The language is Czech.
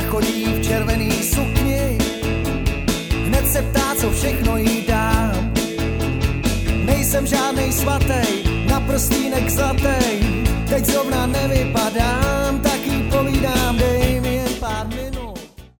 chodí v červený sukni, hned se ptá, co všechno jí dám. Nejsem žádnej svatej, na prstínek zlatej, teď zrovna nevypadám.